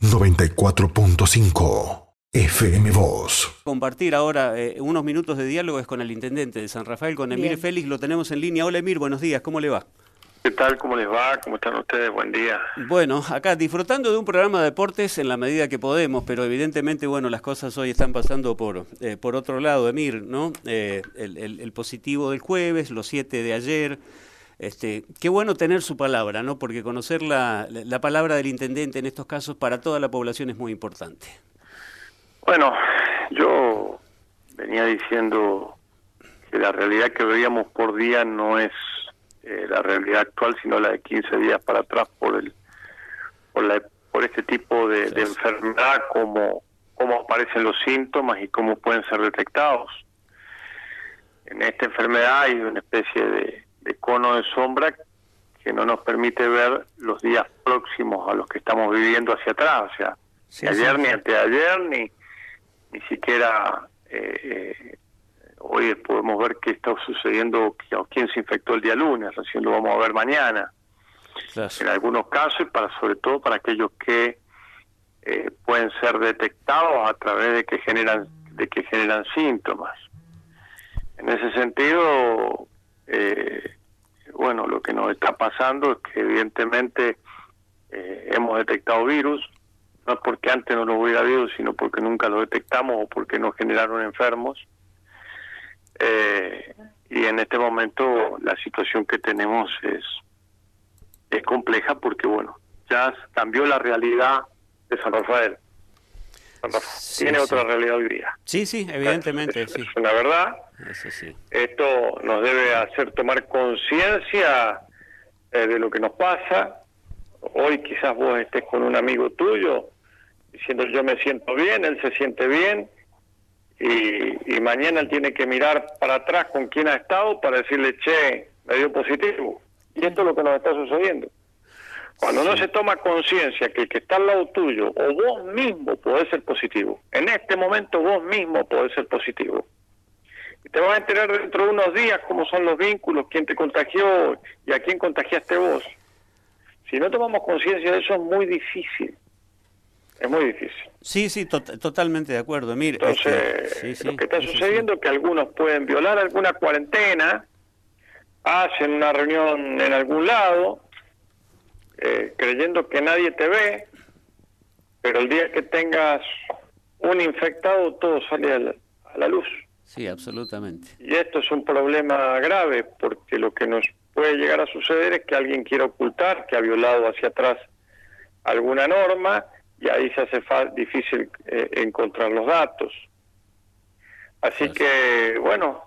94.5 FM Voz. Compartir ahora unos minutos de diálogo es con el intendente de San Rafael, con Emir Félix, lo tenemos en línea. Hola Emir, buenos días, ¿cómo le va? ¿Qué tal? ¿Cómo les va? ¿Cómo están ustedes? Buen día. Bueno, acá disfrutando de un programa de deportes en la medida que podemos, pero evidentemente, bueno, las cosas hoy están pasando por otro lado, Emir, ¿no? El positivo del jueves, los 7 de ayer. Qué bueno tener su palabra, ¿no? Porque conocer la palabra del intendente en estos casos para toda la población es muy importante. Bueno, yo venía diciendo que la realidad que veíamos por día no es la realidad actual, sino la de 15 días para atrás por este tipo de enfermedad, cómo aparecen los síntomas y cómo pueden ser detectados. En esta enfermedad hay una especie de cono de sombra que no nos permite ver los días próximos a los que estamos viviendo hacia atrás, o sea, ni ayer, ni anteayer, ni siquiera hoy podemos ver qué está sucediendo, quién se infectó el día lunes, recién lo vamos a ver mañana. En algunos casos, sobre todo para aquellos que pueden ser detectados a través de que generan síntomas. En ese sentido, bueno, lo que nos está pasando es que evidentemente hemos detectado virus, no porque antes no lo hubiera habido, sino porque nunca lo detectamos o porque no generaron enfermos. Y en este momento la situación que tenemos es compleja porque, bueno, ya cambió la realidad de San Rafael. San Rafael tiene otra realidad hoy día. Sí, evidentemente. Es una verdad. Eso sí. Esto nos debe hacer tomar conciencia de lo que nos pasa. Hoy quizás vos estés con un amigo tuyo diciendo yo me siento bien, él se siente bien, y mañana él tiene que mirar para atrás con quién ha estado para decirle, che, me dio positivo. Y esto es lo que nos está sucediendo. Cuando no se toma conciencia que el que está al lado tuyo o vos mismo podés ser positivo, en este momento vos mismo podés ser positivo. Y te vas a enterar dentro de unos días cómo son los vínculos, quién te contagió y a quién contagiaste vos. Si no tomamos conciencia de eso es muy difícil. Es muy difícil. Sí, totalmente de acuerdo. Mira, entonces, lo que está sucediendo es que algunos pueden violar alguna cuarentena, hacen una reunión en algún lado, creyendo que nadie te ve, pero el día que tengas un infectado todo sale a la luz. Sí, absolutamente. Y esto es un problema grave, porque lo que nos puede llegar a suceder es que alguien quiera ocultar que ha violado hacia atrás alguna norma, y ahí se hace difícil encontrar los datos. Así que, bueno,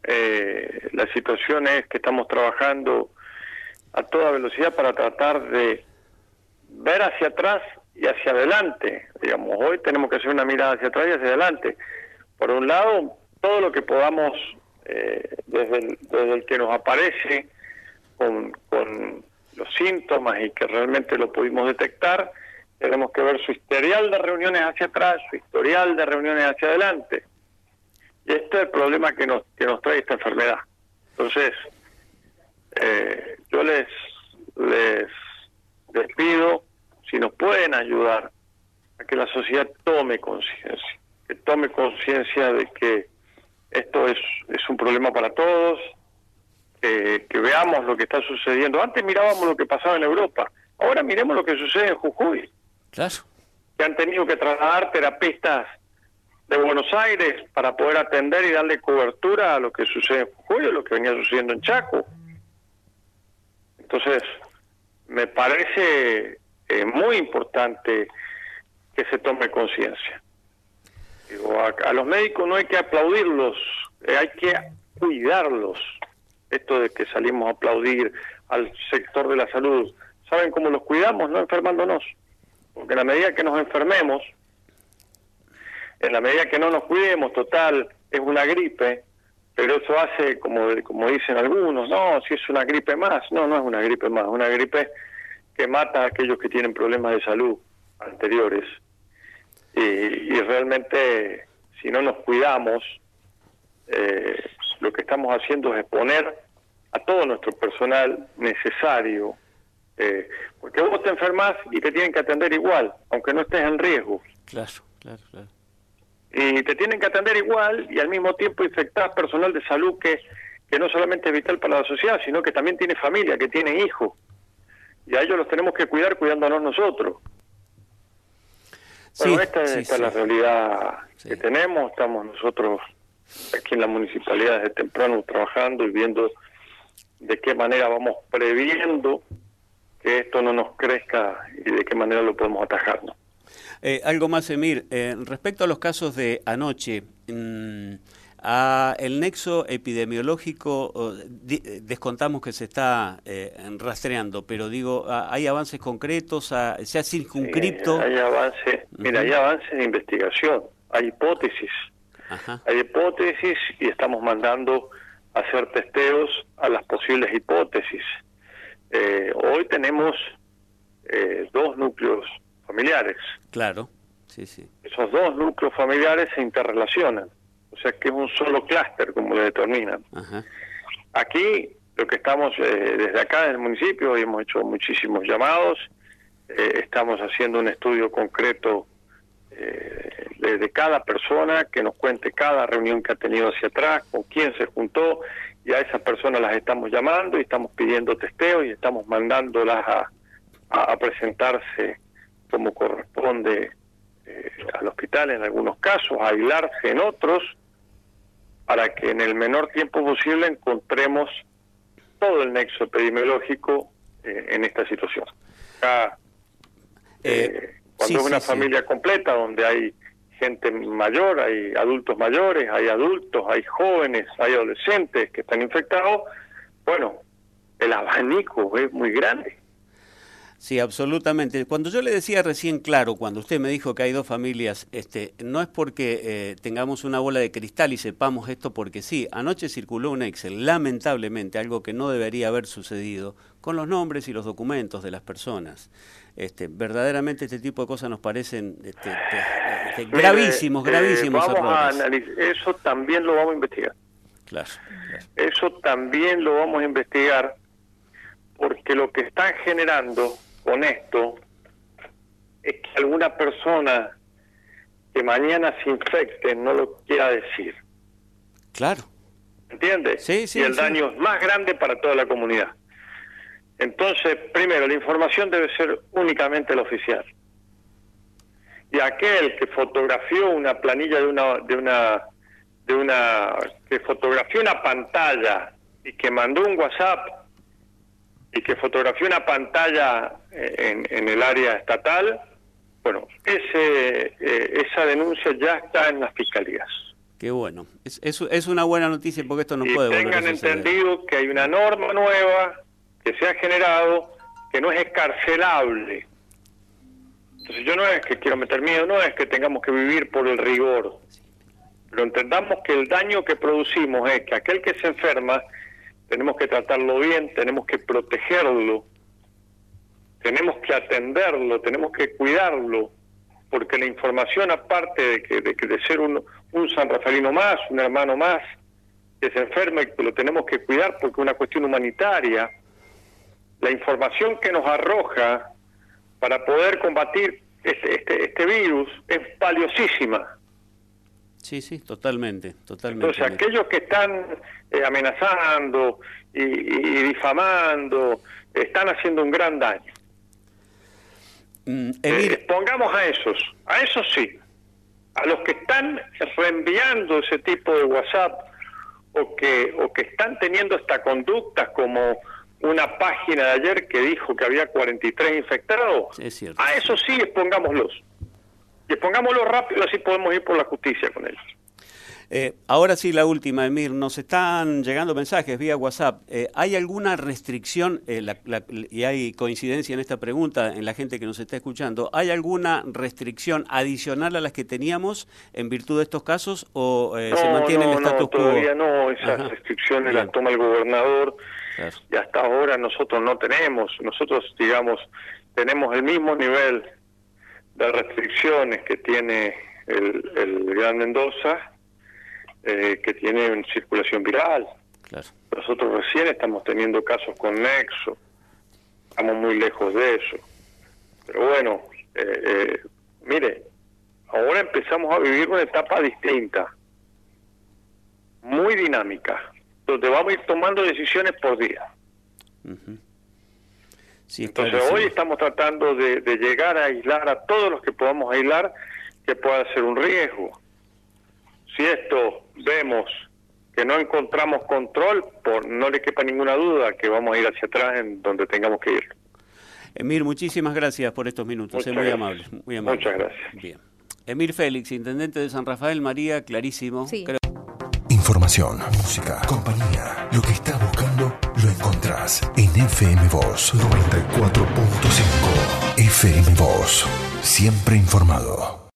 la situación es que estamos trabajando a toda velocidad para tratar de ver hacia atrás y hacia adelante. Digamos, hoy tenemos que hacer una mirada hacia atrás y hacia adelante. Por un lado, todo lo que podamos, desde el que nos aparece con los síntomas y que realmente lo pudimos detectar, tenemos que ver su historial de reuniones hacia atrás, su historial de reuniones hacia adelante. Y este es el problema que nos trae esta enfermedad. Entonces, yo les pido si nos pueden ayudar a que la sociedad tome conciencia, de que esto es un problema para todos, que veamos lo que está sucediendo. Antes mirábamos lo que pasaba en Europa, ahora miremos lo que sucede en Jujuy. Claro. Que han tenido que trasladar terapistas de Buenos Aires para poder atender y darle cobertura a lo que sucede en Jujuy o lo que venía sucediendo en Chaco. Entonces, me parece muy importante que se tome conciencia. Digo, a los médicos no hay que aplaudirlos, hay que cuidarlos. Esto de que salimos a aplaudir al sector de la salud, ¿saben cómo los cuidamos? No enfermándonos. Porque en la medida que nos enfermemos, en la medida que no nos cuidemos, total, es una gripe, pero eso hace, como dicen algunos, no, si es una gripe más. No es una gripe más, es una gripe que mata a aquellos que tienen problemas de salud anteriores. Y realmente, si no nos cuidamos, lo que estamos haciendo es exponer a todo nuestro personal necesario Porque vos te enfermas y te tienen que atender igual, aunque no estés en riesgo. Claro, claro, claro. Y te tienen que atender igual y al mismo tiempo infectás personal de salud que no solamente es vital para la sociedad, sino que también tiene familia, que tiene hijos. Y a ellos los tenemos que cuidar cuidándonos nosotros. Bueno, Sí, esta sí, es sí. la realidad Sí. que tenemos. Estamos nosotros aquí en la municipalidad desde temprano trabajando y viendo de qué manera vamos previendo que esto no nos crezca y de qué manera lo podemos atajar, ¿no? Algo más, Emir. Respecto a los casos de anoche, a el nexo epidemiológico descontamos que se está rastreando, pero digo, ¿hay avances concretos? ¿Se ha circunscripto? Sí, hay avances, mira, hay avances de investigación, hay hipótesis. Ajá. Hay hipótesis y estamos mandando a hacer testeos a las posibles hipótesis. Hoy tenemos 2 núcleos familiares. Claro, sí, sí. Esos 2 núcleos familiares se interrelacionan, o sea que es un solo clúster, como lo determinan. Ajá. Aquí, lo que estamos desde acá, en el municipio, hoy hemos hecho muchísimos llamados, estamos haciendo un estudio concreto de cada persona, que nos cuente cada reunión que ha tenido hacia atrás, con quién se juntó, y a esas personas las estamos llamando y estamos pidiendo testeos y estamos mandándolas a presentarse como corresponde al hospital en algunos casos, a aislarse en otros, para que en el menor tiempo posible encontremos todo el nexo epidemiológico en esta situación. Acá, cuando sí, es una sí, familia completa, donde hay gente mayor, hay adultos mayores, hay adultos, hay jóvenes, hay adolescentes que están infectados, bueno, el abanico es muy grande. Sí, absolutamente. Cuando yo le decía recién, claro, cuando usted me dijo que hay 2 familias, no es porque tengamos una bola de cristal y sepamos esto porque sí. Anoche circuló un Excel, lamentablemente, algo que no debería haber sucedido, con los nombres y los documentos de las personas. Verdaderamente este tipo de cosas nos parecen gravísimos, gravísimos vamos errores. a analizar, eso también lo vamos a investigar. Claro, claro. Eso también lo vamos a investigar, porque lo que están generando con esto es que alguna persona que mañana se infecte no lo quiera decir. Claro. ¿Entiendes? Sí, sí, y el sí. daño es más grande para toda la comunidad. Entonces, primero, la información debe ser únicamente la oficial. Y aquel que fotografió una planilla que fotografió una pantalla y que mandó un WhatsApp y que fotografió una pantalla en el área estatal, bueno, esa denuncia ya está en las fiscalías. Qué bueno. Es una buena noticia porque esto no y puede volver a tengan suceder. entendido que hay una norma nueva que se ha generado que no es escarcelable. Entonces yo no es que quiero meter miedo, no es que tengamos que vivir por el rigor, pero entendamos que el daño que producimos es que aquel que se enferma tenemos que tratarlo bien, tenemos que protegerlo, tenemos que atenderlo, tenemos que cuidarlo, porque la información, aparte de ser un sanrafaelino más, un hermano más, que se enferma y que lo tenemos que cuidar porque es una cuestión humanitaria, la información que nos arroja para poder combatir este virus es valiosísima. Sí, sí, totalmente, totalmente. Entonces, aquellos que están amenazando y difamando, están haciendo un gran daño. Pongamos a esos sí, a los que están reenviando ese tipo de WhatsApp o que están teniendo esta conducta, como una página de ayer que dijo que había 43 infectados, es cierto, a esos sí expongámoslos. Y expongámoslos rápido, así podemos ir por la justicia con ellos. Ahora sí, la última, Emir. Nos están llegando mensajes vía WhatsApp. ¿Hay alguna restricción, y hay coincidencia en esta pregunta en la gente que nos está escuchando, ¿hay alguna restricción adicional a las que teníamos en virtud de estos casos o se mantiene el status quo? Todavía no, esas restricciones las toma el gobernador. Claro. Y hasta ahora nosotros no tenemos. Nosotros, digamos, tenemos el mismo nivel de restricciones que tiene el Gran Mendoza, que tiene en circulación viral. Claro. Nosotros recién estamos teniendo casos con nexo. estamos muy lejos de eso. Pero bueno, mire, ahora empezamos a vivir una etapa distinta, muy dinámica, donde vamos a ir tomando decisiones por día. Sí, entonces hoy estamos tratando de llegar a aislar a todos los que podamos aislar, que pueda ser un riesgo. Si esto vemos que no encontramos control, no le quepa ninguna duda que vamos a ir hacia atrás en donde tengamos que ir. Emir, muchísimas gracias por estos minutos, muy amable. Muchas gracias. Bien. Emir Félix, intendente de San Rafael, María, clarísimo. Sí. Información, música, compañía. Lo que estás buscando lo encontrás en FM Voz 94.5. FM Voz, siempre informado.